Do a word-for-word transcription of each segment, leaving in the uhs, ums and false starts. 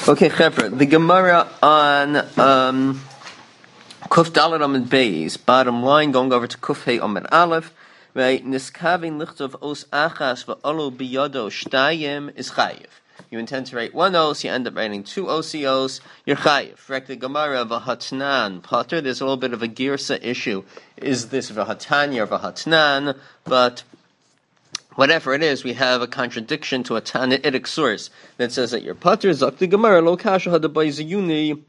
Okay, Chevra, the Gemara on um, Kuf Dalet Amid Beis, bottom line, going over to Kuf Hey Amid Aleph, right? Niskavin lichtov os achas v'olo biyado shtayim is chayiv. You intend to write one os, you end up writing two O C Os, you're chayiv. Right? The Gemara v'hatnan pater. There's a little bit of a girsa issue. Is this v'hatanya or v'hatnan? But whatever it is, we have a contradiction to a Tana'itic source that says that your pater zak the Gemara lo kasha ha debai ziyuni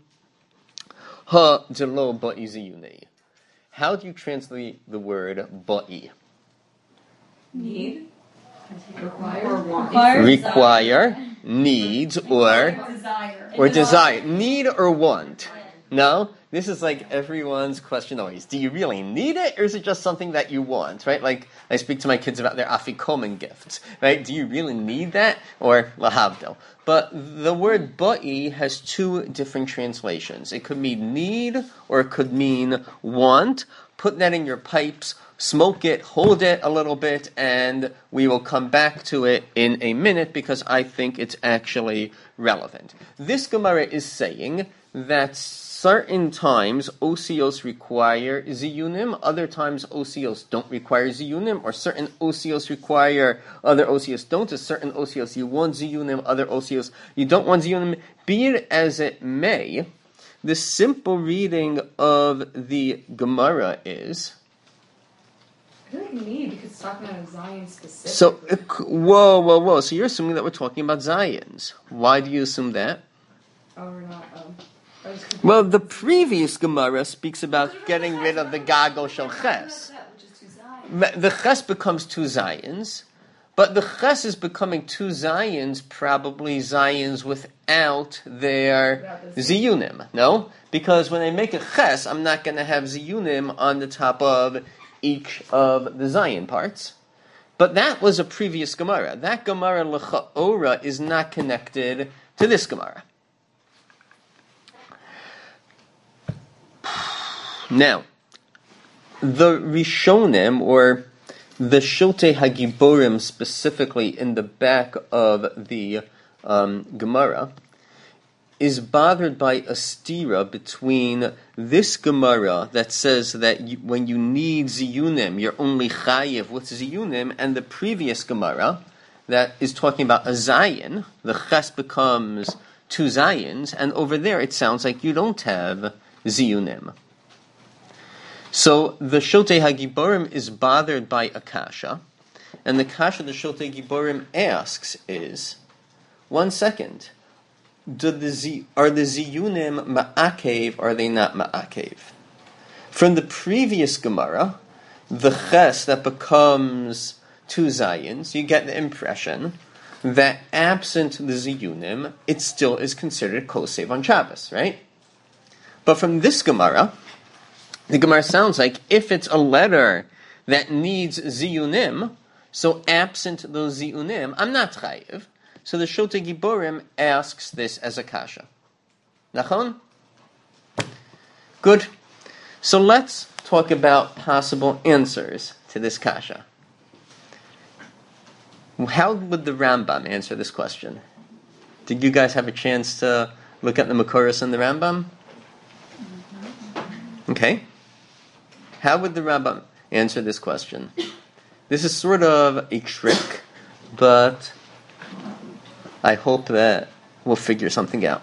ha de lo ba'i ziyuni. How do you translate the word ba'i? Need. Require. Or want. Require, needs, or Desire. or desire. Need or want. No? This is like everyone's question always. Do you really need it, or is it just something that you want, right? Like, I speak to my kids about their afikomen gifts, right? Do you really need that, or lahavdil? But the word ba'i has two different translations. It could mean need, or it could mean want. Put that in your pipes, smoke it, hold it a little bit, and we will come back to it in a minute, because I think it's actually relevant. This Gemara is saying that certain times O C Os require ziyunim, other times O C Os don't require ziyunim, or certain O C Os require, other O C Os don't, a certain O C Os you want ziyunim, other O C Os you don't want ziyunim. Be it as it may, the simple reading of the Gemara is... I feel like need because it's talking about Zion specifically. So, whoa, whoa, whoa, so you're assuming that we're talking about Zions. Why do you assume that? Oh, we're not, um... Well, the previous Gemara speaks about getting rid of the Gago Shel Ches. The Ches becomes two Zions, but the Ches is becoming two Zions, probably Zions without their Ziyunim, no? Because when I make a Ches, I'm not going to have Ziyunim on the top of each of the Zion parts. But that was a previous Gemara. That Gemara L'cha'ora is not connected to this Gemara. Now, the Rishonim, or the Shiltei Hagiborim specifically in the back of the um, Gemara, is bothered by a stira between this Gemara that says that you, when you need ziyunim, you're only chayiv with ziyunim, and the previous Gemara that is talking about a zayin, the ches becomes two zayins, and over there it sounds like you don't have ziyunim. So the Shiltei Hagiborim is bothered by a kasha, and the kasha the Shiltei Hagiborim asks is, one second, do the Z, are the ziyunim ma'akev, or are they not ma'akev? From the previous Gemara, the ches that becomes two zayins, you get the impression that absent the ziyunim, it still is considered kosev on Shabbos, right? But from this Gemara, the Gemara sounds like if it's a letter that needs ziyunim, so absent those ziyunim, I'm not chayiv. So the Shiltei Hagiborim asks this as a kasha. Nachon? Good. So let's talk about possible answers to this kasha. How would the Rambam answer this question? Did you guys have a chance to look at the Makoros and the Rambam? Okay. How would the Rambam answer this question? This is sort of a trick, but I hope that we'll figure something out.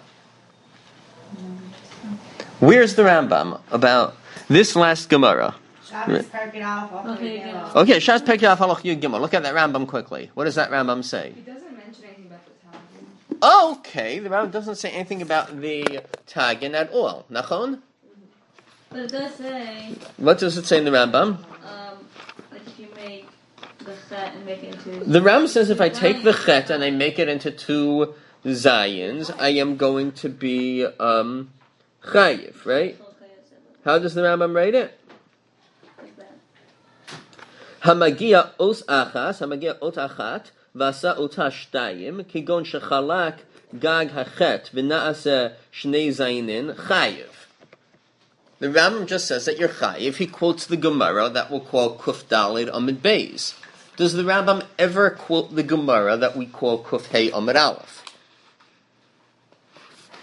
Where's the Rambam about this last Gemara? Okay, Shas Perkei Halach Yud Gimel. Look at that Rambam quickly. What does that Rambam say? He doesn't mention anything about the Tagin. Okay, the Rambam doesn't say anything about the Tagin at all. Nachon? But it does say... What does it say in the Rambam? Um, like if you make the chet and make it into... The Rambam says if I take the chet and I make it into two zayins, I am going to be um, chayiv, right? How does the Rambam write it? Like that. Hamagia os achas, hamagia ot achat, vasa ota shtayim, kigon shechalak gag hachet, v'naase shnei zayinin, chayiv. The Rambam just says that you're chayiv. He quotes the Gemara that we'll call Kuf Dalid Amid Beis. Does the Rambam ever quote the Gemara that we call Kuf Hey Amid Aleph?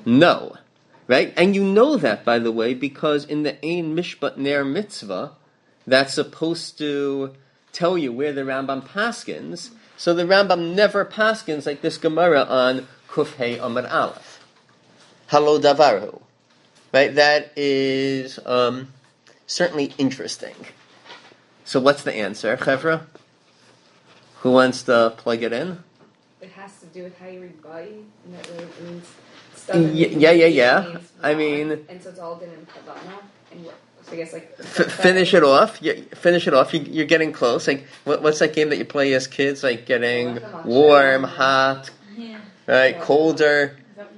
No. Right? And you know that, by the way, because in the Ein Mishpat Ner Mitzvah, that's supposed to tell you where the Rambam paskins. So the Rambam never paskins like this Gemara on Kuf Hey Amar Aleph. Halo Davaru. Right? That is um, certainly interesting. So what's the answer, Chevra? Who wants to plug it in? It has to do with how you read body, and that really means stuff. that Yeah, means yeah, yeah. it yeah. means I not. mean, and so it's all done in kavana, and so I guess like F- finish it off. You, finish it off. You, you're getting close. Like, what, what's that game that you play as kids? Like getting warm, hot, Yeah. right? Colder. Is that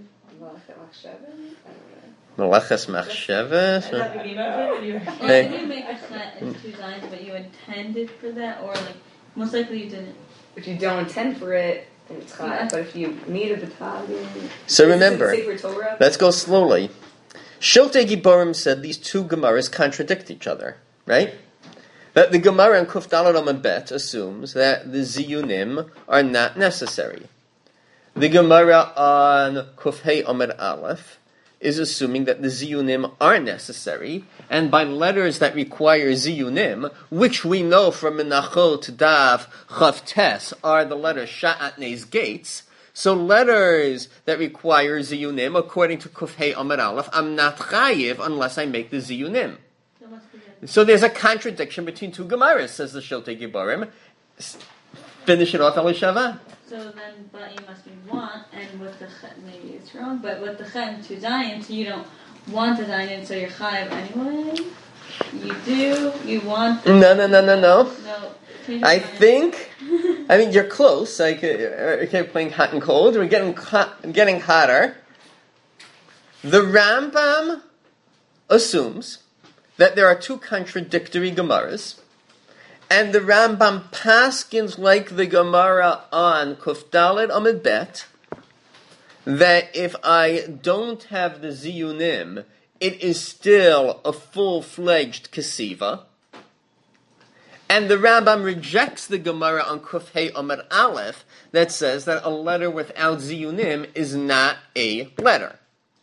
Melechas machshavas. Is that the game of it? You- Like, Hey. if you make a cut in two lines, but you intended for that, or like most likely you didn't. if you don't intend for it, then it's hot. Yeah. But if you needed the target, So remember, Sefer Torah. let's go slowly. Shiltei Giborim said these two Gemaras contradict each other, right? That the Gemara in Kuf Daled Amud Bet assumes that the Ziyunim are not necessary. The Gemara on Kuf Hey Amud Aleph is assuming that the Ziyunim are necessary, and by letters that require Ziyunim, which we know from Menachot Dav Chav Tes are the letters Sha'at Ne's Gates, so letters that require Ziyunim, according to Kuf Hey Amud Aleph, I'm not chayiv unless I make the Ziyunim. That must be good. So there's a contradiction between two Gemaras, says the Shiltei Giborim. S- Finish it off, Elishava. So then, but you must be want, and with the ch- maybe it's wrong, but with the chen to Zion, so you don't want the Zion, so you're chayiv anyway. You do. You want. The, No, no, no, no, no. No. change I your mind. think, I mean, you're close. Like, uh, okay, playing hot and cold. We're getting hot, getting hotter. The Rambam assumes that there are two contradictory Gemaras, and the Rambam paskins like the Gemara on Kuf Daled Amud Bet, that if I don't have the Ziyunim, it is still a full-fledged Kesiva. And the Rambam rejects the Gemara on Kuf Hey Amud Aleph that says that a letter without Ziyunim is not a letter.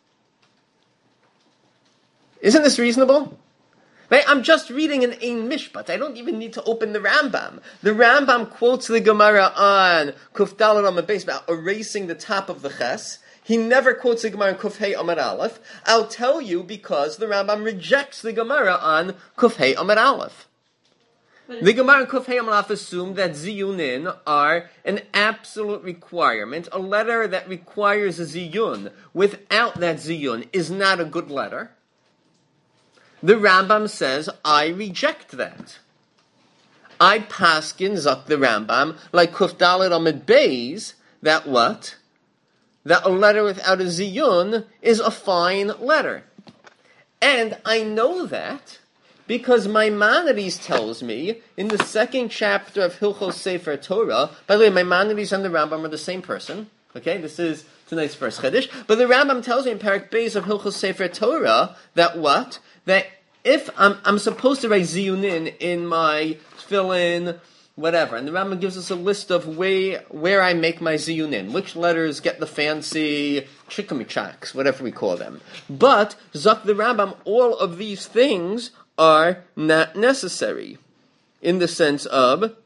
Isn't this reasonable? Right? I'm just reading an Ein Mishpat. I don't even need to open the Rambam. The Rambam quotes the Gemara on Kuf Daled Amud Beis about erasing the top of the Ches. He never quotes the Gemara on Kuf Hey Amud Aleph. I'll tell you because the Rambam rejects the Gemara on Kuf Hey Amud Aleph. The Gemara on Kuf Hey Amud Aleph assumed that Ziyunin are an absolute requirement. A letter that requires a Ziyun without that Ziyun is not a good letter. The Rambam says, I reject that. I paskin zok the Rambam, like Kuf Daled Amud Beis, that what? That a letter without a ziyun is a fine letter. And I know that because Maimonides tells me in the second chapter of Hilchos Sefer Torah, by the way, Maimonides and the Rambam are the same person. Okay, this is tonight's first Chiddush. But the Rambam tells me in Parak Beis of Hilchos Sefer Torah that what? That if I'm, I'm supposed to write ziyunin in my tefillin, whatever, and the Rambam gives us a list of way, where I make my ziyunin, which letters get the fancy chikamichaks, whatever we call them. But, Zak the Rambam, all of these things are not necessary, in the sense of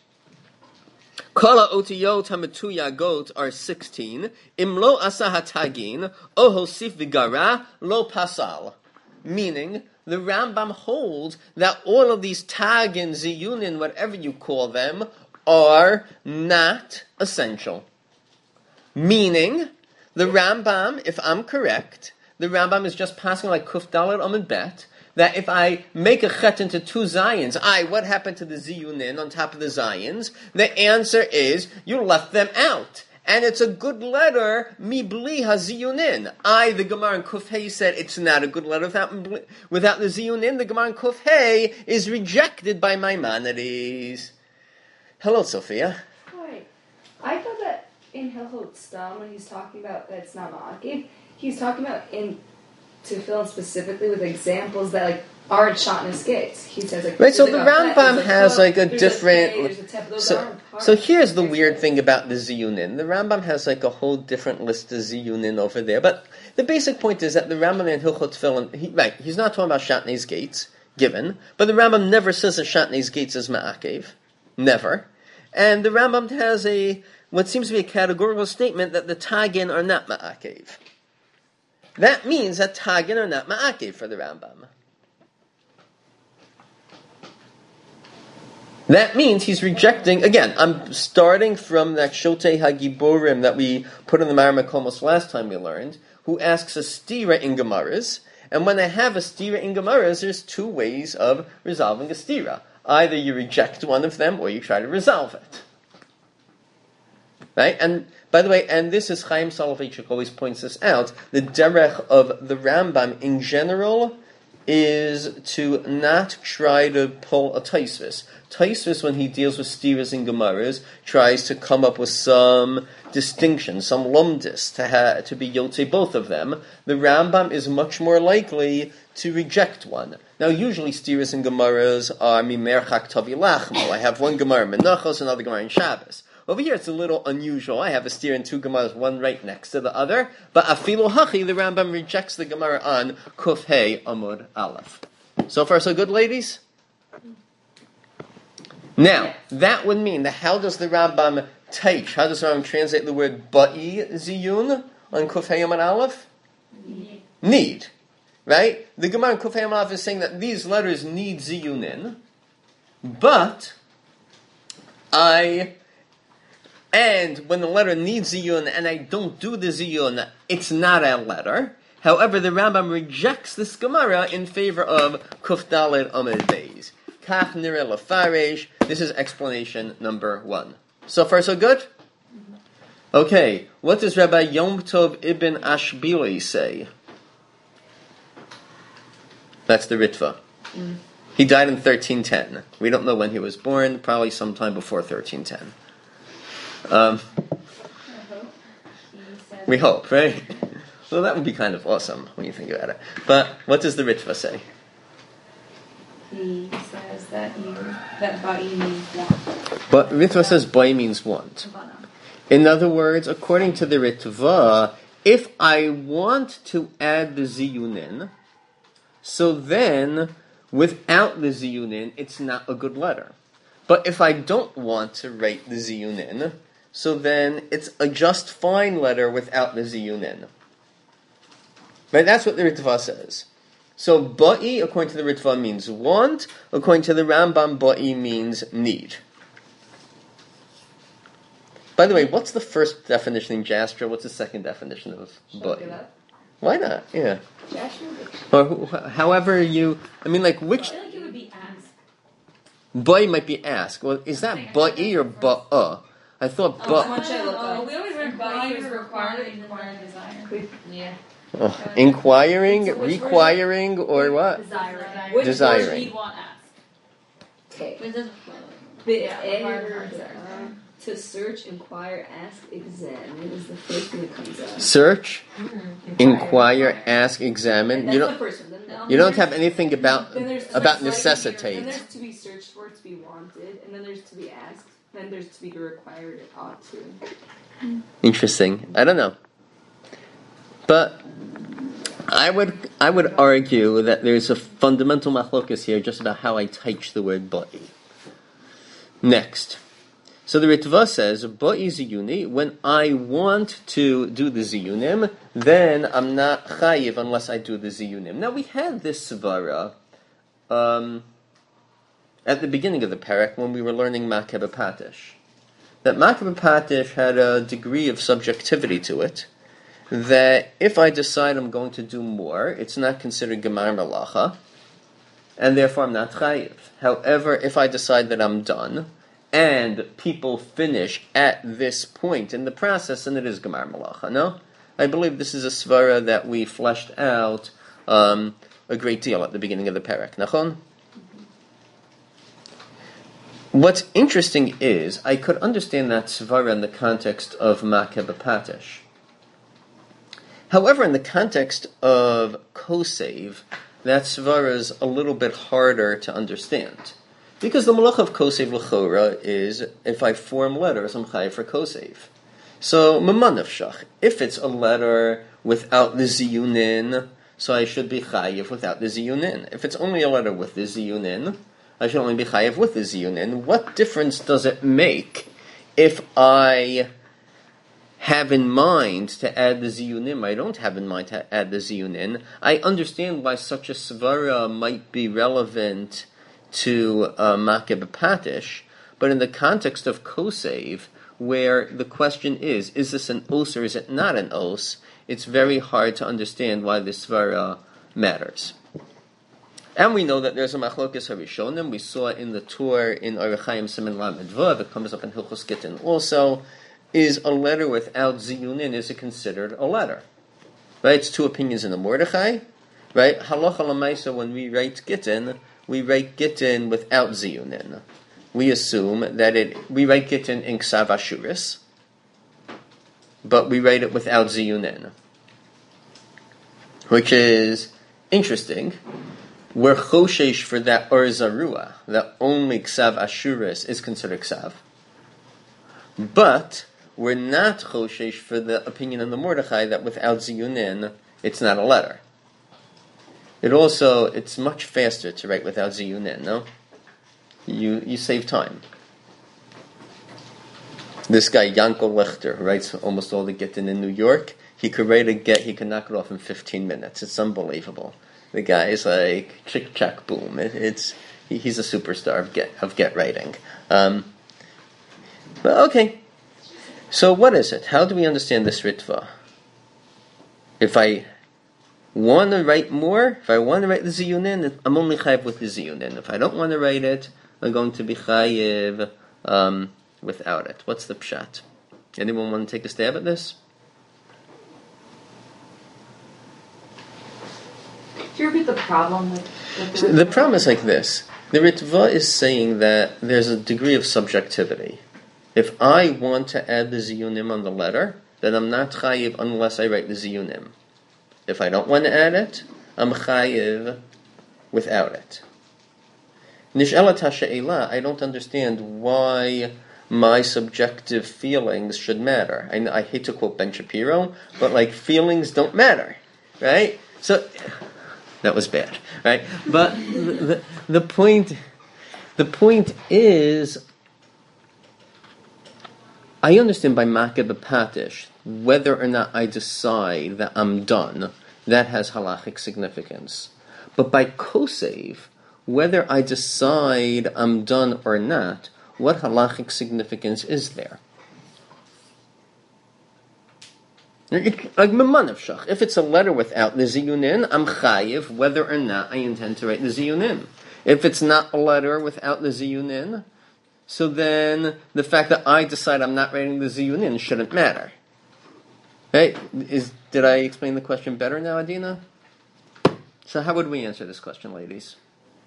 Kala otiyot hametuyagot are sixteen. Imlo asa hatagin ohosif vigara lo pasal. Meaning, the Rambam holds that all of these tagin, ziyunin, whatever you call them, are not essential. Meaning, the Rambam, if I'm correct, the Rambam is just passing like Kuf Daled Amud Bet, that if I make a chet into two zayins, I, what happened to the ziyunin on top of the zayins? The answer is, you left them out. And it's a good letter, mibli haziyunin. I, the Gemara in Kuf Hey, said it's not a good letter without, without the ziyunin. The Gemara in Kuf Hey is rejected by Maimonides. Hello, Sophia. Hi. I thought that in Hilchot Stam, when he's talking about that it's not ma'akiv, he's talking about in to fill in specifically with examples that like aren't shatnez gates. He says like right. So there's, the like, a Rambam there's, has like a there's different. A, there's a tep- those so, aren't part so of here's the gates. weird thing about the ziyunin. The Rambam has like a whole different list of ziyunin over there. But the basic point is that the Rambam in Hilchot Tefillin, he, right? He's not talking about shatnez gates given, but the Rambam never says that shatnez gates is ma'akev, never. And the Rambam has a what seems to be a categorical statement that the tagin are not ma'akev. That means that tagin are not ma'akev for the Rambam. That means he's rejecting, again, I'm starting from that Shotei Hagiborim that we put in the Maramakomos last time we learned, who asks a stira in Gemaras, and when I have a stira in Gemaras, there's two ways of resolving a stira. Either you reject one of them, or you try to resolve it. Right? And, by the way, and this is Chaim Soloveitchik always points this out, the derech of the Rambam in general is to not try to pull a Taisvis. Taisvis, when he deals with stiras and gemaras, tries to come up with some distinction, some lumdis, to ha- to be yotzei both of them. The Rambam is much more likely to reject one. Now, usually stiras and gemaras are mimerchak tavi lachmo. I have one gemara in Menachos, another gemara in Shabbos. Over here, it's a little unusual. I have a stira and two gemaras, one right next to the other. But afilu hachi, the Rambam rejects the gemara on Kuf Hey Amud Aleph. So far, so good, ladies? Now, that would mean that how does the Rambam teach, how does the Rambam translate the word ba'i ziyun on Kuf Hey Amud Aleph? Need. Need. Right? The Gemara in Kuf Hey Amud Aleph is saying that these letters need ziyunin, but I... And when the letter needs ziyun and I don't do the ziyun, it's not a letter. However, the Rambam rejects this Gemara in favor of Kuf Daled Amud Beis. Kach nireh lefaresh. This is explanation number one. So far, so good? Okay, what does Rabbi Yom Tov ibn Ashbili say? That's the Ritva. Mm. He died in thirteen ten. We don't know when he was born, probably sometime before thirteen ten. Um, we hope, right? Well, that would be kind of awesome when you think about it. But what does the Ritva say? He says that you that ba'i means want. But Ritva says ba'i means want. In other words, according to the Ritva, if I want to add the ziyunin, so then without the ziyunin, it's not a good letter. But if I don't want to write the ziyunin, so then it's a just fine letter without the ziyunin. Right? That's what the Ritva says. So ba'i, according to the Ritva, means want. According to the Rambam, ba'i means need. By the way, what's the first definition in Jastra? What's the second definition of ba'i? Why not? Yeah. Or wh- however you... I mean, like, which... I feel like it would be asked. Ba'i might be asked. Well, is that ba'i or ba'a? I thought Oh, ba... much I look Oh, up. we always read ba'i was required, inquiring, desire. Yeah. Oh, inquiring, So which requiring, or what? Desiring. Which Desiring. Or need, want, ask. Okay. It doesn't Bit Yeah, A, required, uh, desire. to search, inquire, ask, examine is the first thing that comes up. Search, inquire, ask, examine. That's You the don't. first one. Then, You don't have anything about then there's about there's like here, necessitate. Then there's to be searched for, to be wanted, and then there's to be asked. Then there's to be required, ought to. Interesting. I don't know, but I would I would argue that there's a fundamental machlokas here just about how I teach the word ba'i. Next, so the Ritva says ba'i ziyuni. When I want to do the ziyunim, then I'm not chayiv unless I do the ziyunim. Now we had this svara um, at the beginning of the parak when we were learning Makeh B'Patish. That Makeh B'Patish had a degree of subjectivity to it, that if I decide I'm going to do more, it's not considered Gemar Malacha, and therefore I'm not chayiv. However, if I decide that I'm done, and people finish at this point in the process, then it is Gemar Malacha, no? I believe this is a svara that we fleshed out um, a great deal at the beginning of the parak. Nachon? What's interesting is, I could understand that svara in the context of Makeh B'Patish. However, in the context of kosev, that svara is a little bit harder to understand. Because the malach of kosev l'chora is, if I form letters, I'm chayiv for kosev. So, memanavshach, if it's a letter without the ziyunin, so I should be chayiv without the ziyunin. If it's only a letter with the ziyunin, I should only be chayiv with the ziyunin. What difference does it make if I have in mind to add the ziyunim? I don't have in mind to add the ziyunin. I understand why such a svara might be relevant to uh, makeh b'patish, but in the context of kosev, where the question is, is this an os or is it not an os, it's very hard to understand why this svara matters. And we know that there's a machlokes harishonim. We saw in the tour in Orach Chaim Siman Lamed Vav, it comes up in Hilchos Gittin also, is a letter without ziyunin, is it considered a letter? Right? It's two opinions in the Mordechai. Right? Halacha l'maisa, when we write Gittin, we write Gittin without ziyunin. We assume that it, we write Gittin in Ksav Ashuris, but we write it without ziyunin. Which is interesting. We're choshesh for that or zarua, that only Ksav Ashuris is considered Ksav. But we're not choshesh for the opinion of the Mordechai that without ziyunin, it's not a letter. It also, it's much faster to write without ziyunin, no? You you save time. This guy, Yankel Lechter, who writes almost all the Gittin in New York, he could write a get, he could knock it off in fifteen minutes. It's unbelievable. The guy is like, chick, chack, boom. It, it's he, He's a superstar of get, of get writing. Um, but okay. So what is it? How do we understand this ritva? If I want to write more, if I want to write the ziyunin, I'm only chayiv with the ziyunin. If I don't want to write it, I'm going to be chayiv um, without it. What's the pshat? Anyone want to take a stab at this? Can you repeat the problem? With, with the, So the problem is like this. The Ritva is saying that there's a degree of subjectivity. If I want to add the ziyunim on the letter, then I'm not chayiv unless I write the ziyunim. If I don't want to add it, I'm chayiv without it. Nish'elat ha'she'ela, I don't understand why my subjective feelings should matter. I, I hate to quote Ben Shapiro, but like feelings don't matter, right? So that was bad, right? But the, the, the point, the point is, I understand by makeh b'patish whether or not I decide that I'm done, that has halachic significance. But by kosev, whether I decide I'm done or not, what halachic significance is there? Like memanavshach, if it's a letter without the ziyunin, I'm chayiv whether or not I intend to write the ziyunin. If it's not a letter without the ziyunin, so then the fact that I decide I'm not writing the ziyunin shouldn't matter. Right? Is did I explain the question better now, Adina? So how would we answer this question, ladies?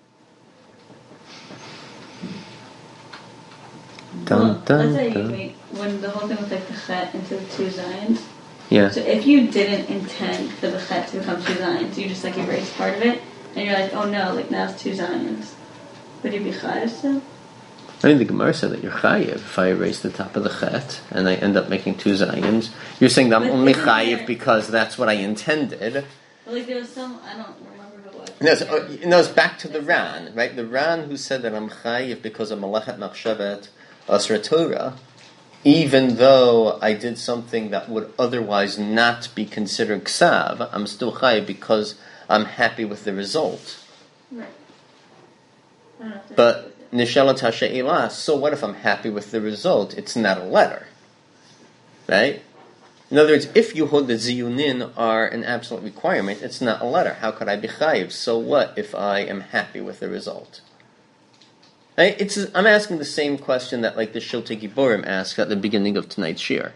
Dun, Well, dun, let's say you dun. make, when the whole thing was like the chet into the two zions. Yeah. So if you didn't intend for the chet to become two zions, you just like erase part of it, and you're like, oh no, like now it's two zions. Would you be chayav still? I mean, the Gemara said that you're chayiv if I erase the top of the chet and I end up making two zayins. You're saying that I'm But only isn't chayiv there- because that's what I intended. But like there was some, I don't remember who it was. No, it's, uh, no, it's back to the Ran, right? The Ran who said that I'm chayiv because of malachet machshavet asra Torah, even though I did something that would otherwise not be considered ksav, I'm still chayiv because I'm happy with the result. Right. I don't know if there's- But nishalat ha'she'ela, so what if I'm happy with the result? It's not a letter, right? In other words, if you hold that ziyunin are an absolute requirement, it's not a letter. How could I be chayiv? So what if I am happy with the result? Right? It's, I'm asking the same question that like the Shiltei Giborim asked at the beginning of tonight's shir.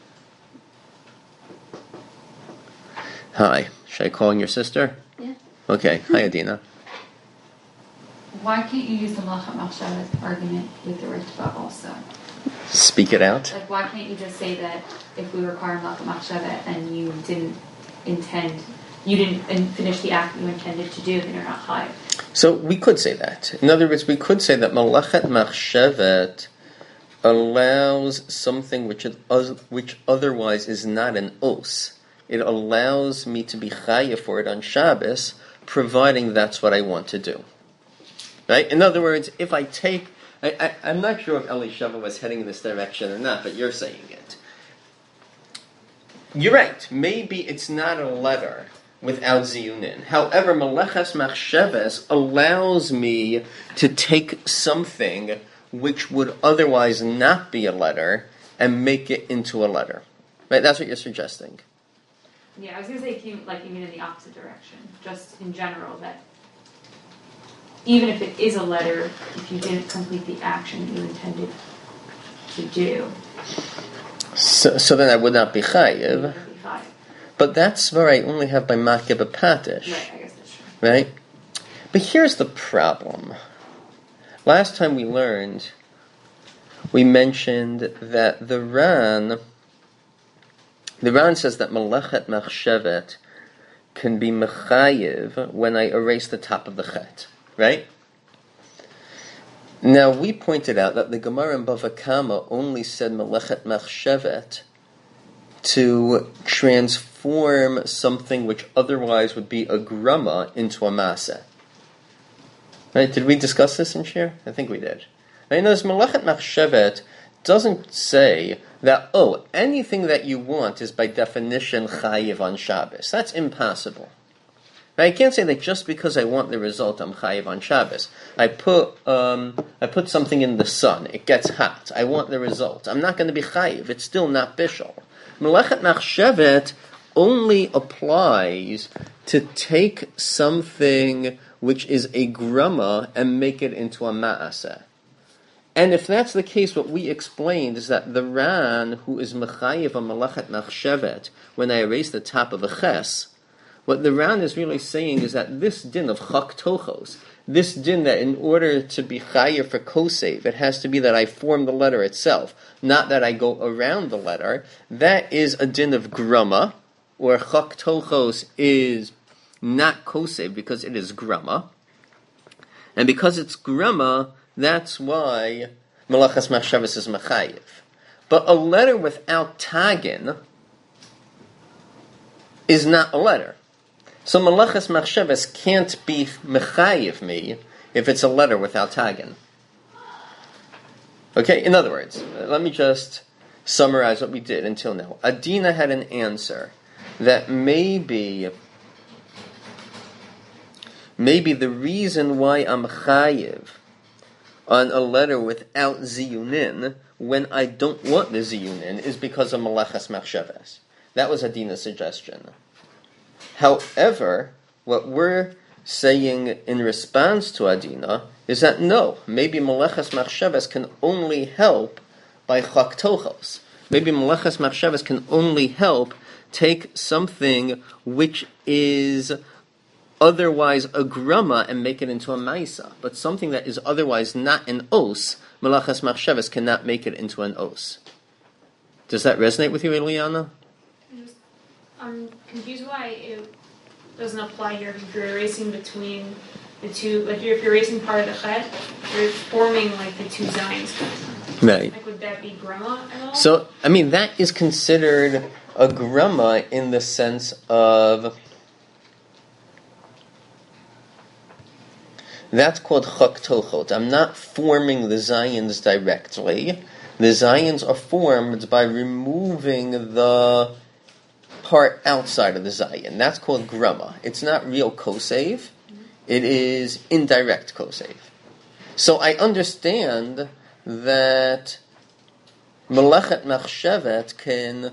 Hi, should I call in your sister? Yeah. Okay, hi Adina. Why can't you use the Malachat Machshavet argument with the Ritva also? Speak it out. Like, why can't you just say that if we require Malachat Machshavet and you didn't intend, you didn't in- finish the act you intended to do, then you're not chayiv. So we could say that. In other words, we could say that malachat machshevet allows something which it, which otherwise is not an os. It allows me to be chayiv for it on Shabbos, providing that's what I want to do. Right? In other words, if I take, I, I, I'm not sure if Elisheva was heading in this direction or not, but you're saying it. You're right. Maybe it's not a letter without ziyunin. However, Meleches Machsheves allows me to take something which would otherwise not be a letter and make it into a letter. Right? That's what you're suggesting. Yeah, I was going to say, came, like, even in the opposite direction, just in general, that even if it is a letter, if you didn't complete the action you intended to do, so, so then I would not be chayiv. be chayiv. But that's where I only have by makeh b'patish. Right, I guess that's true. Right? But here's the problem. Last time we learned, we mentioned that the Ran, the Ran says that Melechet Machshevet can be mechayiv when I erase the top of the chet. Right? Now, we pointed out that the Gemara in Bava Kama only said Melechet Machshevet to transform something which otherwise would be a grama into a maseh. Right? Did we discuss this in Shir? I think we did. Right? Notice Melechet Machshevet doesn't say that, oh, anything that you want is by definition chayiv on Shabbos. That's impossible. I can't say that just because I want the result, I'm chayiv on Shabbos. I put um, I put something in the sun, it gets hot. I want the result. I'm not going to be chayiv. It's still not bishul. Melechet Machshevet only applies to take something which is a grama and make it into a ma'aseh. And if that's the case, what we explained is that the Ran, who is mechayiv on Melechet Machshevet, when I erase the top of a ches, what the Ran is really saying is that this din of chak tochos, this din that in order to be chayiv for kosev, it has to be that I form the letter itself, not that I go around the letter, that is a din of grama, or chak tochos is not kosev because it is grama. And because it's grama, that's why Melachas Machshavas is mechayiv. But a letter without tagin is not a letter. So Melachas Machshavas can't be mechayiv me if it's a letter without tagin. Okay, in other words, let me just summarize what we did until now. Adina had an answer that maybe maybe the reason why I'm chayiv on a letter without ziyunin when I don't want the ziyunin is because of Melachas Machshavas. That was Adina's suggestion. However, what we're saying in response to Adina is that no, maybe Melechas Machshavas can only help by chak tochos. Maybe Melechas Machshavas can only help take something which is otherwise a grama and make it into a maisa. But something that is otherwise not an os, Melechas Machshavas cannot make it into an os. Does that resonate with you, Eliana? I'm confused why it doesn't apply here if you're erasing between the two, like if you're erasing part of the chet, you're forming like the two zines. Right. Like would that be grama at all? So, I mean, that is considered a grama in the sense of, that's called chak tochot. I'm not forming the zayins directly. The zayins are formed by removing the part outside of the zayin. That's called grama. It's not real kosev. It is indirect kosev. So I understand that Melechet Machshevet can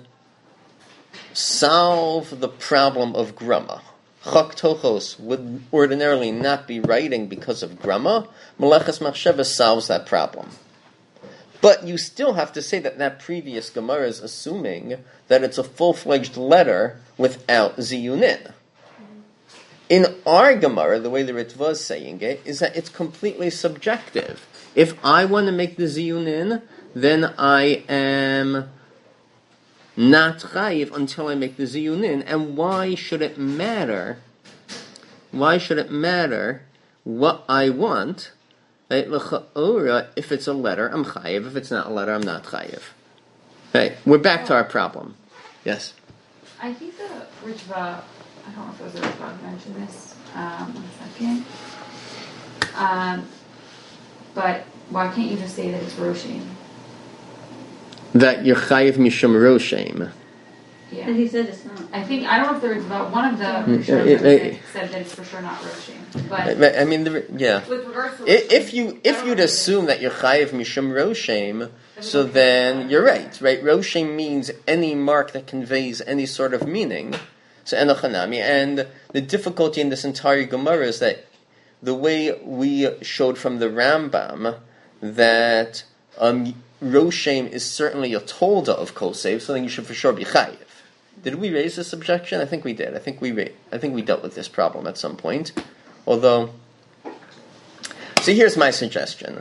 solve the problem of grama. Chak tochos would ordinarily not be writing because of grama. Melechet Machshevet solves that problem. But you still have to say that that previous Gemara is assuming that it's a full-fledged letter without ziyunin. In our Gemara, the way the Ritva is saying it, is that it's completely subjective. If I want to make the ziyunin, then I am not chayiv until I make the ziyunin. And why should it matter? Why should it matter what I want? Right? L'cha'ora, if it's a letter, I'm chayiv. If it's not a letter, I'm not chayiv. Right? We're back to our problem. Yes? I think the Ritva, I don't know if it was a Ritva who mentioned this, um, one second. Um, but why can't you just say that it's Roshim? That you're chayiv mishum roshem. Yeah. But he said it's not. I think, I don't know if the Ritva, one of the Mm, Rishonim it- it- said, said that it's for sure not Roshim. But I mean, the, yeah. with regards to I- If Roshim, you I if don't you'd know if assume that you're chayiv mishum roshem, it's- so then you're right, right? Roshem means any mark that conveys any sort of meaning. So enochanami, and the difficulty in this entire Gemara is that the way we showed from the Rambam that um, Roshem is certainly a tolda of kosev, so then you should for sure be chayiv. Did we raise this objection? I think we did. I think we ra- I think we dealt with this problem at some point. Although, so here's my suggestion.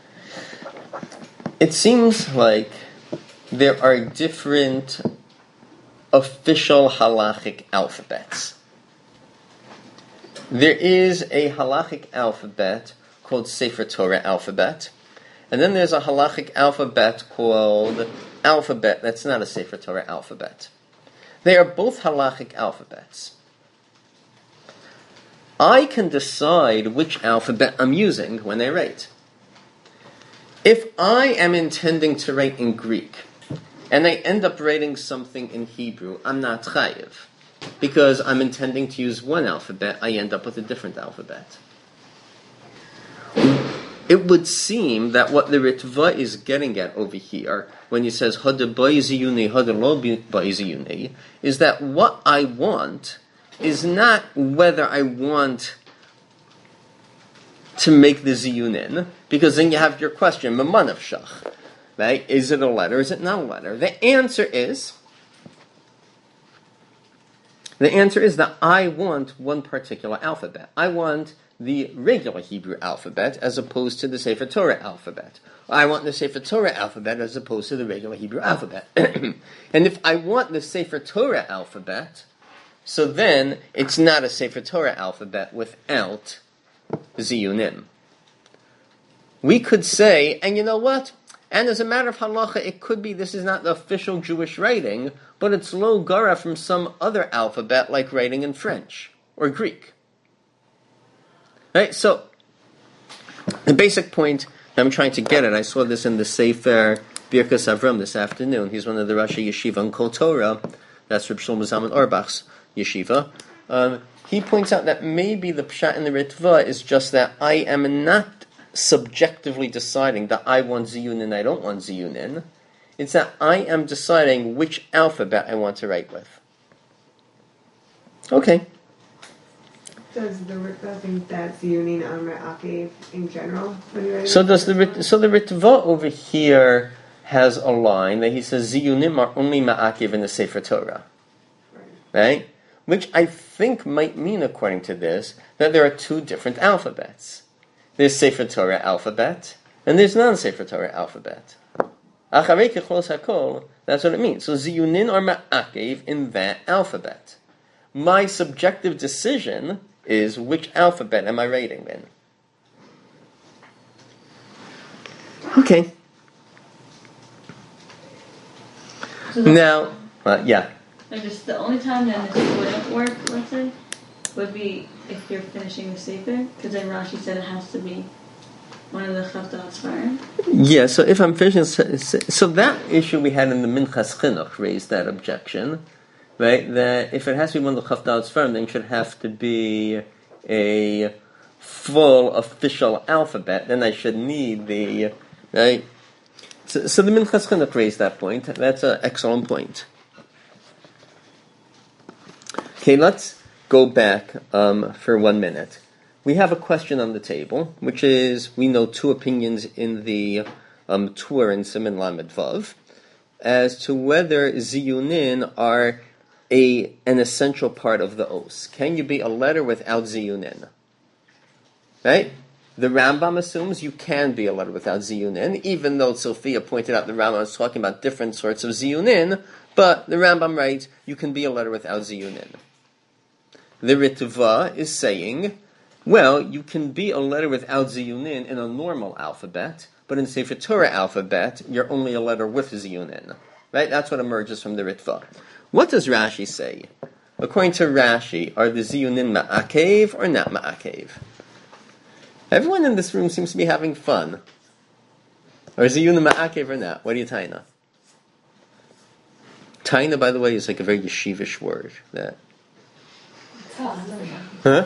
It seems like there are different official halachic alphabets. There is a halachic alphabet called Sefer Torah alphabet, and then there's a halachic alphabet called alphabet that's not a Sefer Torah alphabet. They are both halachic alphabets. I can decide which alphabet I'm using when I write. If I am intending to write in Greek, and I end up writing something in Hebrew, I'm not chayiv. Because I'm intending to use one alphabet, I end up with a different alphabet. It would seem that what the Ritva is getting at over here, when he says Hada ba'iziyuni, Hada lo ba'iziyuni, is that what I want is not whether I want to make the ziyunin, because then you have your question, Mamanav Shach, right? Is it a letter? Is it not a letter? The answer is, the answer is that I want one particular alphabet. I want the regular Hebrew alphabet as opposed to the Sefer Torah alphabet. I want the Sefer Torah alphabet as opposed to the regular Hebrew alphabet. And if I want the Sefer Torah alphabet, so then it's not a Sefer Torah alphabet without ziyunim. We could say, and you know what? And as a matter of halacha, it could be this is not the official Jewish writing, but it's lo gara from some other alphabet, like writing in French or Greek. Right? So, the basic point I'm trying to get at, I saw this in the Sefer Birkas Avram this afternoon. He's one of the Rashi Yeshiva on Kol Torah. That's Reb Shlomo Zalman Auerbach's yeshiva. Um, he points out that maybe the pshat in the Ritva is just that I am not subjectively deciding that I want ziyunin and I don't want ziyunin. It's that I am deciding which alphabet I want to write with. Okay. Does the Ritva think that ziyunin on Re'akev in general? When you write So it? does the Rit- so the Ritva over here has a line that he says ziyunim are only ma'akiv in the Sefer Torah, right? Which I think might mean, according to this, that there are two different alphabets. There's Sefer Torah alphabet, and there's non-Sefer Torah alphabet. Acharei kechlos hakol, that's what it means. So ziyunin are ma'akiv in that alphabet. My subjective decision is which alphabet am I writing in? Okay. So the- Now, uh, yeah. Like just the only time that this wouldn't work, let's say, would be if you're finishing the Sefer, because then Rashi said it has to be one of the Chavdal Sfarim. Yeah, so if I'm finishing, so, so that issue we had in the Minchas Chinuch raised that objection, right? That if it has to be one of the Chavdal Sfarim, then it should have to be a full official alphabet. Then I should need the, right? So, so the Minchas Chinuch raised that point. That's an excellent point. Okay, let's go back um, for one minute. We have a question on the table, which is, we know two opinions in the um, Tur in Siman Lamed Vav, as to whether ziyunin are a an essential part of the os. Can you be a letter without ziyunin? Right? The Rambam assumes you can be a letter without ziyunin, even though Sophia pointed out the Rambam is talking about different sorts of ziyunin, But the Rambam writes, you can be a letter without ziyunin. The Ritva is saying, well, you can be a letter without ziyunin in a normal alphabet, but in Sefer Torah alphabet, you're only a letter with ziyunin. Right? That's what emerges from the Ritva. What does Rashi say? According to Rashi, are the ziyunin ma'akev or not ma'akev? Everyone in this room seems to be having fun. Or ziyunin ma'akev or not? What do you taina? Taina, by the way, is like a very yeshivish word. That. Huh?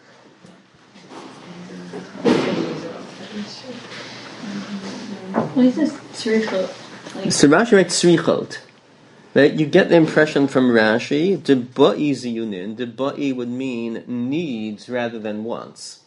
What is this? Tzrichot. Like, So Rashi writes tzrichot. Right? You get the impression from Rashi, deba'i ziyunin, deba'i would mean needs rather than wants.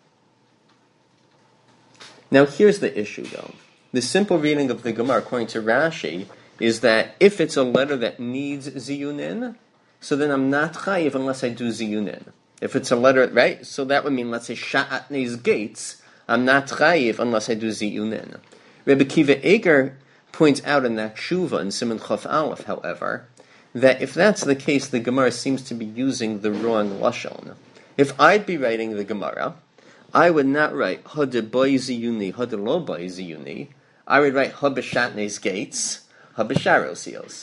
Now here's the issue though. The simple reading of the Gemara, according to Rashi, is that if it's a letter that needs ziyunin, so then I'm not chayiv unless I do ziyunin. If it's a letter, right? So that would mean, let's say, sha'atnei's gates, I'm not chayiv unless I do ziyunin. Rebbe Kiva Eger points out in that Shuva in Siman Chaf Aleph, however, that if that's the case, the Gemara seems to be using the wrong lashon. If I'd be writing the Gemara, I would not write hadeboy ziyuni, hadelo boy ziyuni. I would write habeshatnei's gates, habesharosios.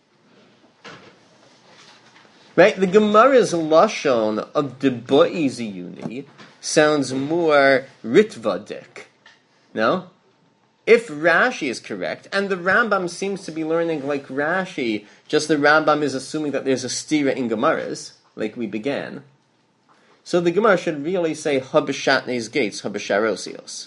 Right? The Gemara's lashon of deboy ziyuni sounds more ritvadik. No? If Rashi is correct, and the Rambam seems to be learning like Rashi, just the Rambam is assuming that there's a stira in Gemaras, like we began, so the Gemara should really say habeshatnei's gates, habesharosios.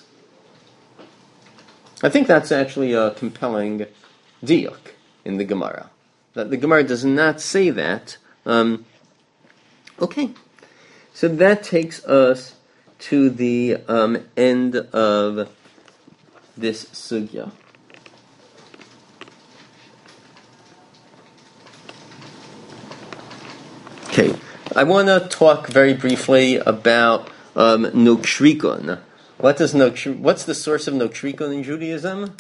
I think that's actually a compelling diuk in the Gemara. That the Gemara does not say that. Um, okay, so that takes us to the um, end of this sugya. Okay, I want to talk very briefly about um, Nokshrikon. What does Noksh- What's the source of Nokshrikon in Judaism?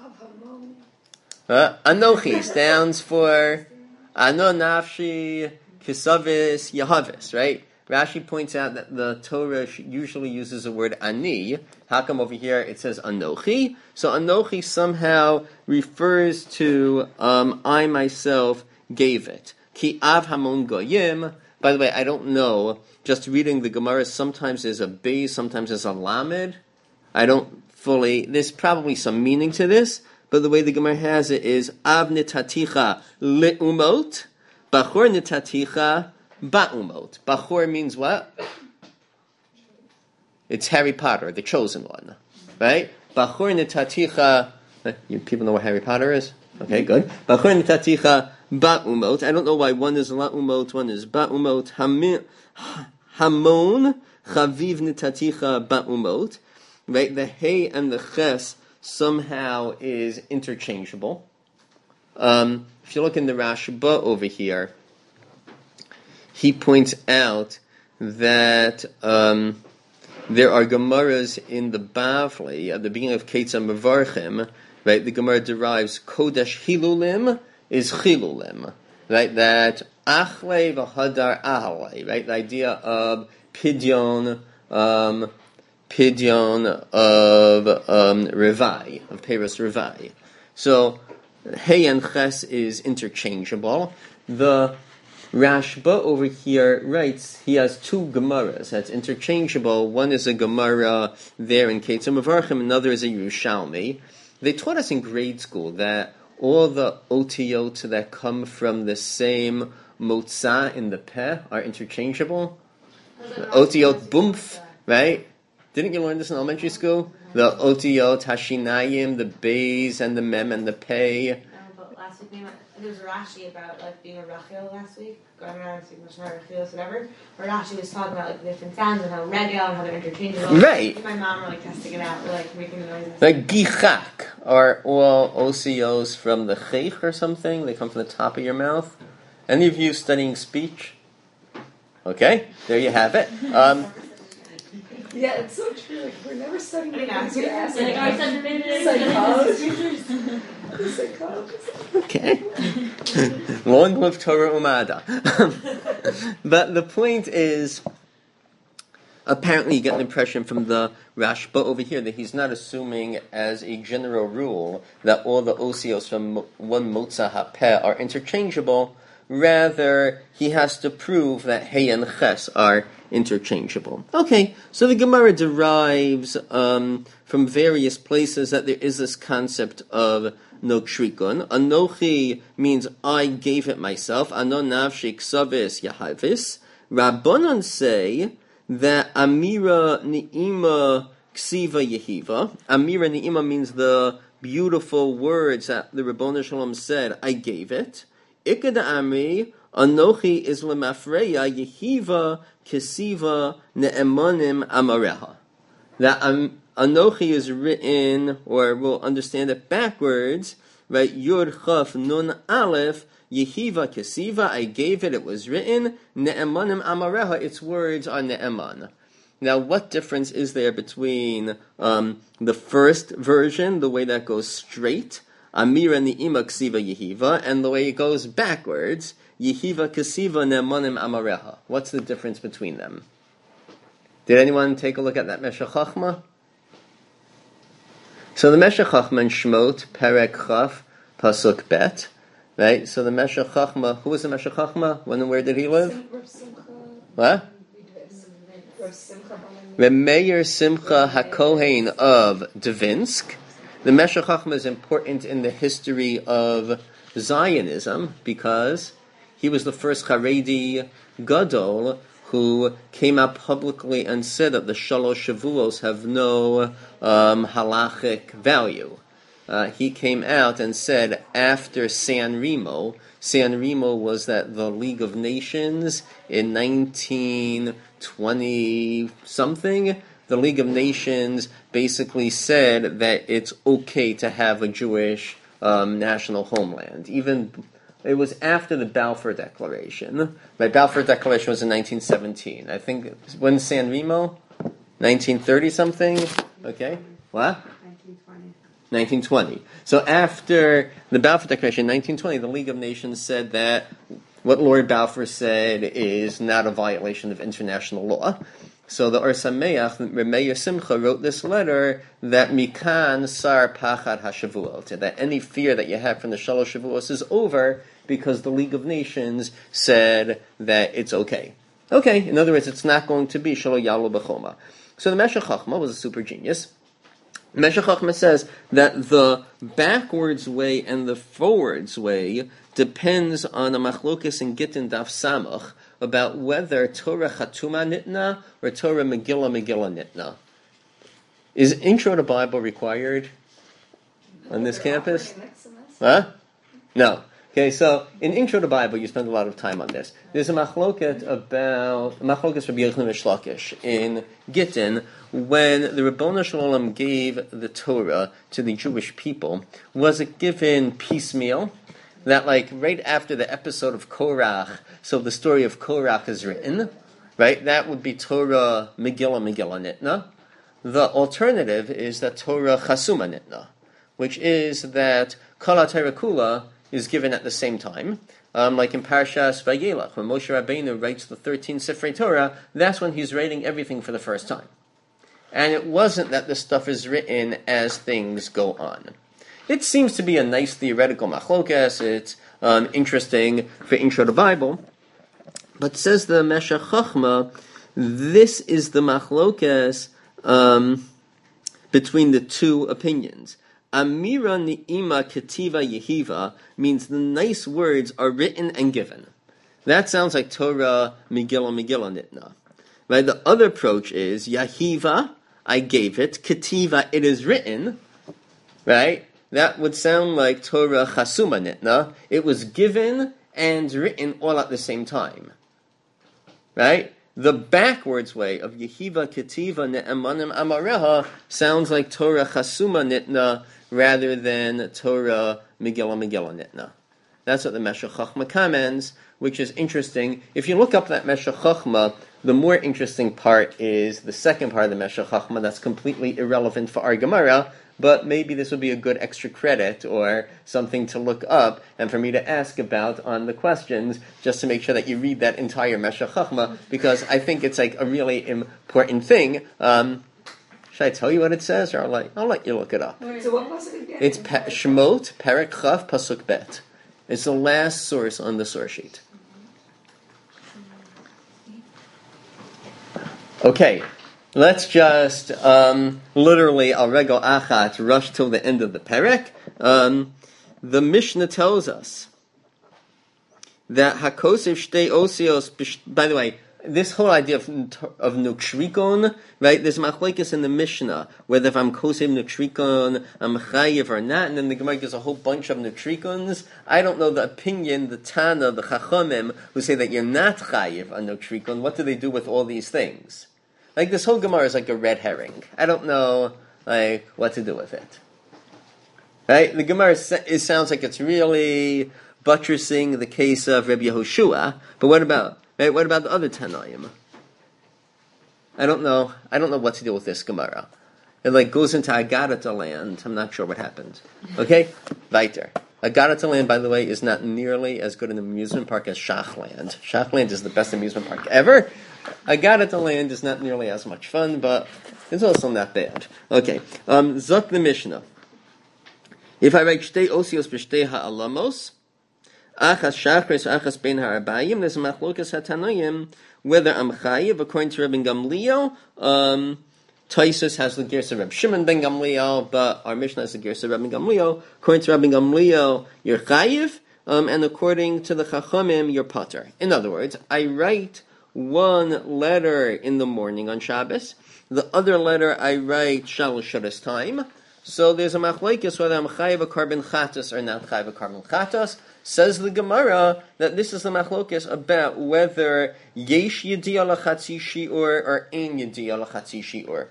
Uh, Anochi stands for Ano Nafshi Kisavis Yahavis, right? Rashi points out that the Torah usually uses the word ani. How come over here it says anochi? So anochi somehow refers to um, I myself gave it. Ki av hamon goyim. By the way, I don't know. Just reading the Gemara, sometimes there's a beis, sometimes there's a lamed. I don't fully. There's probably some meaning to this, but the way the Gemara has it is av nitaticha leumot, bachor nitaticha ba'umot. Bachor means what? It's Harry Potter, the chosen one, right? Bachor nitaticha. You people know what Harry Potter is? Okay, good. Bachor nitaticha ba'umot. I don't know why one is la'umot, one is ba'umot. Hamon chaviv nitaticha ba'umot. Right, the hey and the ches somehow is interchangeable. Um, if you look in the Rashba over here, he points out that um, there are Gemaras in the Bavli at the beginning of Ketzah Mevarchim. Right, the Gemara derives Kodesh Hilulim is Chilulim. Right, that Achle v'Hadar Ahle. Right, the idea of Pidyon. Um, Pidyon of um, Revai, of Peros Revai. So, Hey and Ches is interchangeable. The Rashba over here writes, he has two Gemaras that's interchangeable. One is a Gemara there in Ketzah Mevarchim, another is a Yerushalmi. They taught us in grade school that all the otiyot that come from the same motzah in the peh are interchangeable. The otiyot bumf, right? Didn't you learn this in elementary school? The otiyot, hashinayim, the beis, and the mem, and the pei. No, but last week, there was a Rashi about like being a Rachel last week, going around speaking much more Rachel, whatever. Where Rashi was talking about like the different sounds and how regel and how they're interchangeable. Right. Me and my mom were like testing it out. We're like making noises. Like gichak are all O C Os from the cheich or something. They come from the top of your mouth. Any of you studying speech? Okay, there you have it. Um, Yeah, it's so true. Like, we're never studying the Yeah. answer. So like, are we submitted? Psychologist. Psychologist. Okay. Long live Torah Umada. But the point is, apparently you get an impression from the Rashba over here that he's not assuming as a general rule that all the osios from one Motza HaPeh are interchangeable. Rather, he has to prove that Hey and Ches are interchangeable. Okay, so the Gemara derives um, from various places that there is this concept of Nokshrikun. Anochi means I gave it myself. Anon nafshi ksavis yahavis. Rabbanon say that Amira Ni'ima Ksiva Yehiva. Amira Ni'ima means the beautiful words that the Ribono Shel Olam said, I gave it. Ikad Amri, Anochi is Lemafreya Yehiva Kesiva Ne'emanim Amareha. That um, Anochi is written, or we'll understand it backwards, right? Yud Chaf Nun Aleph, Yehiva Kesiva, I gave it, it was written. Ne'emanim Amareha, its words are Ne'eman. Now, what difference is there between um, the first version, the way that goes straight, Amira Ni'ima Ksiva Yehiva, and the way it goes backwards, Yehiva Kesiva Ne'emanim Amareha? What's the difference between them? Did anyone take a look at that Meshech Chochmah? So the Meshech Chochmah in Shmot, Perek Chaf, Pasuk Bet, right? So the Meshech Chochmah, who was the Meshech Chochmah? When and where did he live? What? Reb Meir Simcha HaKohen of Dvinsk. The Meshech Chochmah is important in the history of Zionism because he was the first Haredi Gadol who came out publicly and said that the Shalosh Shavuos have no um, halachic value. Uh, he came out and said after San Remo, San Remo was that the League of Nations in nineteen twenty something, the League of Nations basically said that it's okay to have a Jewish um, national homeland. Even it was after the Balfour Declaration. My Balfour Declaration was in nineteen seventeen. I think when San Remo, nineteen thirty something. Okay, what? nineteen twenty. nineteen twenty. So after the Balfour Declaration in nineteen twenty, the League of Nations said that what Lord Balfour said is not a violation of international law. So the Or Sameach, Reb Meir Simcha, wrote this letter that Mikan Sar Pachad HaShavuot, that any fear that you have from the Shalosh Shavuos is over because the League of Nations said that it's okay. Okay, in other words, it's not going to be Shalo Yalu B'choma. So the Meshech Chochmah was a super genius. Meshech Chochmah says that the backwards way and the forwards way depends on a machlokes in Gittin Daf Samach about whether Torah Chatuma Nitna or Torah Megillah Megillah Nitna. Is intro to Bible required on this campus? Huh? No. Okay, so in Intro to Bible, you spend a lot of time on this. There's a machloket about, a machloket Rabbi Yochanan Rish Lakish in Gittin, when the Ribono Shel Olam gave the Torah to the Jewish people. Was it given piecemeal? That like right after the episode of Korach, so the story of Korach is written, right? That would be Torah Megillah Megillah Nitna. The alternative is that Torah Chasuma Nitna, which is that Kol HaTorah Kula is given at the same time. Um, like in Parashas Vayelach, when Moshe Rabbeinu writes the thirteen Sifrei Torah, that's when he's writing everything for the first time. And it wasn't that the stuff is written as things go on. It seems to be a nice theoretical machlokas. It's um, interesting for Intro to Bible. But says the Meshech Chochmah, this is the machlokas um, between the two opinions. Amira ni'ima ketiva yehiva means the nice words are written and given. That sounds like Torah Megillah Megillah Nitna. Right? The other approach is Yahiva, I gave it. Ketiva, it is written. Right? That would sound like Torah Chasuma Nitna. It was given and written all at the same time. Right? The backwards way of Yehiva Ketiva Ne'emanim Amareha sounds like Torah Chasuma Nitna rather than Torah Megillah Megillah Nitna. That's what the Meshech Chochma comments, which is interesting. If you look up that Meshech Chochma, the more interesting part is the second part of the Meshech Chochma that's completely irrelevant for our Gemara, but maybe this would be a good extra credit or something to look up and for me to ask about on the questions, just to make sure that you read that entire Meshech Chochma, because I think it's like a really important thing. Um, should I tell you what it says, or I'll let, I'll let you look it up? So what was it again? It's pa- Shemot, Perek Chav, Pasuk Bet. It's the last source on the source sheet. Okay, let's just um, literally al regel achat rush till the end of the perek. Um, the Mishnah tells us that hakosef shtei osios. By the way, this whole idea of of nukshrikon, right? There's machlekes in the Mishnah whether if I'm kosev nukshrikon, I'm chayiv or not, and then the Gemara gives a whole bunch of nukshrikons. I don't know the opinion, the Tana, the Chachamim who say that you're not chayiv on nukshrikon. What do they do with all these things? Like this whole Gemara is like a red herring. I don't know like what to do with it. Right? The Gemara it sounds like it's really buttressing the case of Rabbi Yehoshua, but what about right? What about the other Tanaim? I don't know. I don't know what to do with this Gemara. It like goes into Agadata land. I'm not sure what happened. Okay, weiter. Agadata land, by the way, is not nearly as good an amusement park as Shachland. Shachland is the best amusement park ever. Agadata land is not nearly as much fun, but it's also not bad. Okay, um, Zok the Mishnah. If I write Shtei Osios b'Shtei Ha'alamos, Achas Shachris, Achas Ben Ha'arbayim, there's a Machlokas HaTanoim, whether I'm Chayiv, according to Rabbi Gamliel, um, Taisus has the Gersa Reb Shimon ben Gamliel, but our Mishnah has the Gersa Reb Gamliel. According to Rabbi Gamliel, you're Chayiv, um, and according to the Chachamim, you're Pater. In other words, I write one letter in the morning on Shabbos, the other letter I write Shalosh Shabbos time. So there's a machlekes whether I'm chayiv a carbon chatas or not chayiv a carbon chatas. Says the Gemara that this is the machlokes about whether yesh yediyah lachatzi shiur or ein yediyah lachatzi shiur.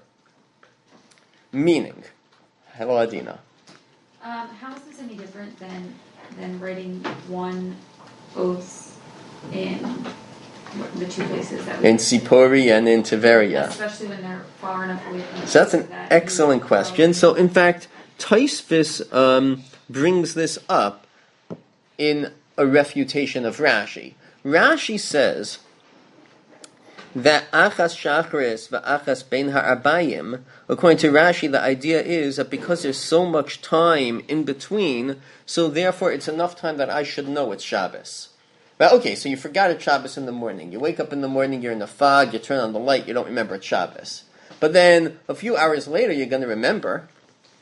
Meaning, hello Adina. Um, how is this any different than than writing one oath in the two places that we in Sipori and in Tiveria, especially when they're far enough away from each other? So that's an that excellent question. So in fact, Taisvis um, brings this up in a refutation of Rashi. Rashi says that achas shachris v'achas ben ha'arbayim, according to Rashi, the idea is that because there's so much time in between, so therefore it's enough time that I should know it's Shabbos. Well, okay, so you forgot it's Shabbos in the morning. You wake up in the morning, you're in the fog, you turn on the light, you don't remember it's Shabbos. But then, a few hours later, you're going to remember.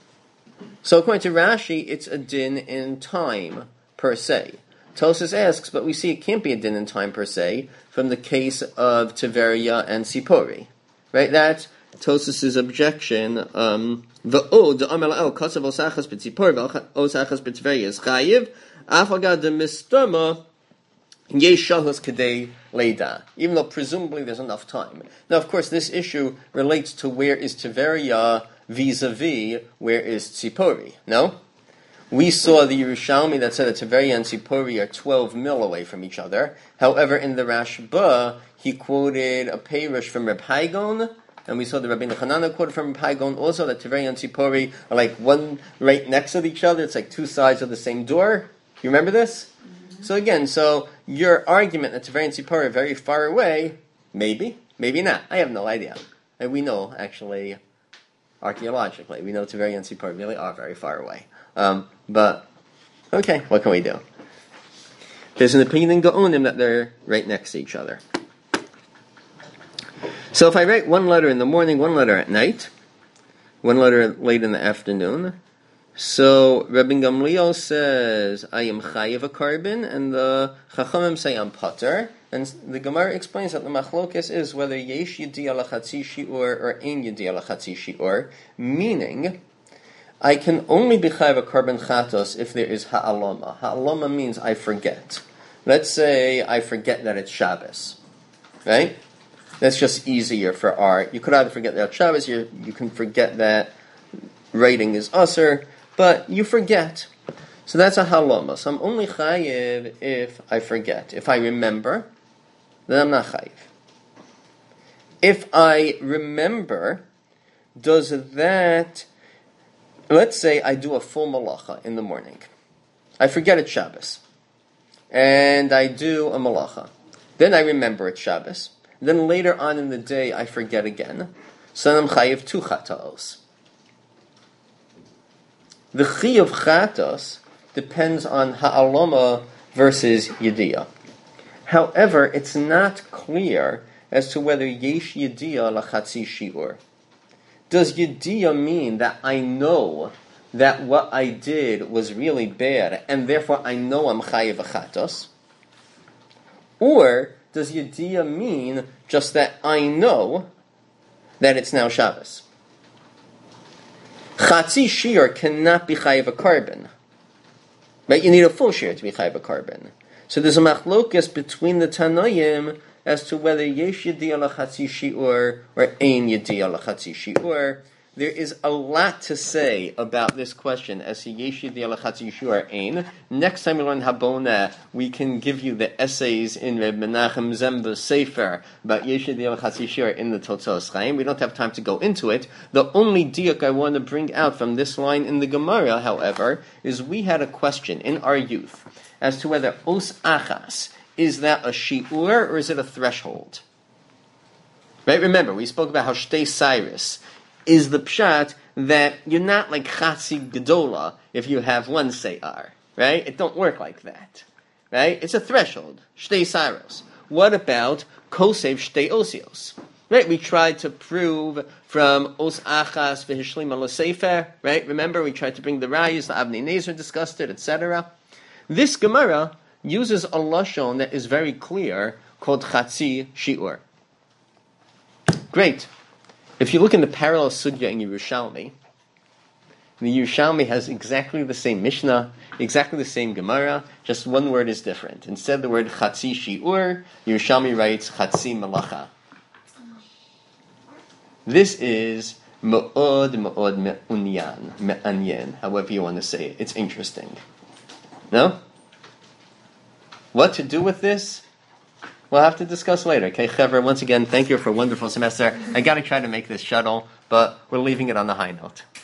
So according to Rashi, it's a din in time, per se. Tosas asks, but we see it can't be a din in time, per se, from the case of Tiveria and Sipori. Right? That's Tosas' objection. Um, V'od, amel el, kasav osachas b'tzipori, osachas b'Tiveria is chayiv, afagad de mistama, Yeshahus Kadei Leida, even though presumably there's enough time. Now, of course, this issue relates to where is Tiveria vis-a-vis where is Tzipori, no? We saw the Yerushalmi that said that Tiveria and Tzipori are twelve mil away from each other. However, in the Rashba, he quoted a Peirush from Reb Haigon, and we saw the Rabbi Hanana quoted from Reb Haigon also that Tiveria and Tzipori are like one right next to each other. It's like two sides of the same door. You remember this? So again, so your argument that Tiveria and Tzipori are very far away, maybe, maybe not. I have no idea. And we know, actually, archaeologically, we know Tiveria and Tzipori really are very far away. Um, but, okay, what can we do? There's an opinion in Gaonim that they're right next to each other. So if I write one letter in the morning, one letter at night, one letter late in the afternoon, so Rabbi Gamliel says, I am chayiv a carbon, and the Chachamim say I'm pater. And the Gemara explains that the machlokes is whether yesh yediyah lachatzi shiur or ein yediyah lachatzi shiur, meaning I can only be chayiv a carbon chatos if there is ha'alama. Ha'alama means I forget. Let's say I forget that it's Shabbos, right? That's just easier for art. You could either forget that it's Shabbos, you, you can forget that writing is usher, but you forget. So that's a haloma. So I'm only chayiv if I forget. If I remember, then I'm not chayiv. If I remember, does that, let's say I do a full malacha in the morning. I forget it's Shabbos. And I do a malacha. Then I remember it's Shabbos. Then later on in the day I forget again. So then I'm chayiv two chatos. The chi of chatos depends on ha'aloma versus yediyah. However, it's not clear as to whether yesh yediyah lachatzi shiur. Does yediyah mean that I know that what I did was really bad, and therefore I know I'm chayiv chatos? Or does yediyah mean just that I know that it's now Shabbos? Chatzi shiur cannot be chayiv a carbon. Right? You need a full shiur to be chayiv a carbon. So there's a machlokas between the Tanoim as to whether yesh yediyah lachatzi shiur or ein yediyah lachatzi shiur. There is a lot to say about this question as to yesh yediyah lachatzi shiur or ein. Next time we learn Habona, we can give you the essays in Reb Menachem Zemba's Sefer about yesh yediyah lachatzi shiur in the Totos Chaim. We don't have time to go into it. The only diuk I want to bring out from this line in the Gemara, however, is we had a question in our youth as to whether os achas, is that a shi'ur or is it a threshold? Right? Remember, we spoke about how shtei cyrus is the pshat that you're not like chatzi gedola if you have one seyar. Right? It don't work like that. Right? It's a threshold. Shtei cyrus. What about kosev shtei osios? Right? We tried to prove from os achas v'hishlim ala sefer. Right? Remember, we tried to bring the rayas, the Avnei Nezer discussed it, et cetera. This Gemara uses a lashon that is very clear, called chatzi shi'ur. Great. If you look in the parallel sugya in Yerushalmi, the Yerushalmi has exactly the same Mishnah, exactly the same Gemara, just one word is different. Instead of the word chatzi shi'ur, Yerushalmi writes chatzi malacha. This is me'od me'od me'unyan, me'anyen, however you want to say it. It's interesting. No? What to do with this? We'll have to discuss later. Okay, Chevra, once again, thank you for a wonderful semester. I got to try to make this shuttle, but we're leaving it on the high note.